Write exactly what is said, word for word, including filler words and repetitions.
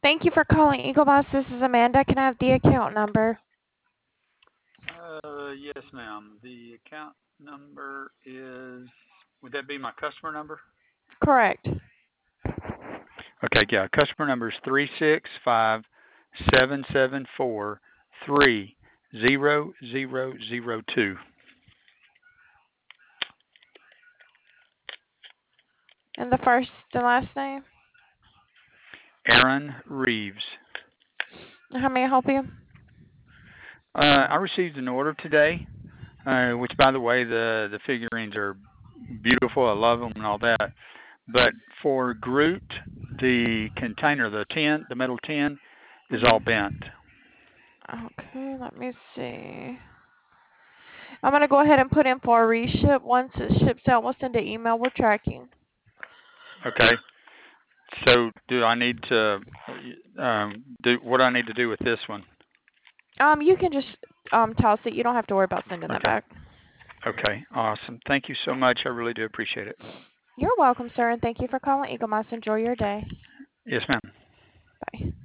Thank you for calling Eagle Boss. This is Amanda. Can I have the account number? Uh, yes, ma'am. The account number is, would that be my customer number? Correct. Okay, yeah. Customer number is three six five seven seven four three zero zero zero two. And the first and last name? Aaron Reeves. How may I help you? Uh, I received an order today, uh, which, by the way, the the figurines are beautiful. I love them and all that. But for Groot, the container, the tin, the metal tin, is all hmm bent. Okay, let me see. I'm going to go ahead and put in for a reship. Once it ships out, we'll send an email with tracking. Okay. So do I need to um, do what do I need to do with this one? Um, you can just um toss it. You don't have to worry about sending that Okay. back. Okay. Awesome. Thank you so much. I really do appreciate it. You're welcome, sir, and thank you for calling Eagle Moss. Enjoy your day. Yes, ma'am. Bye.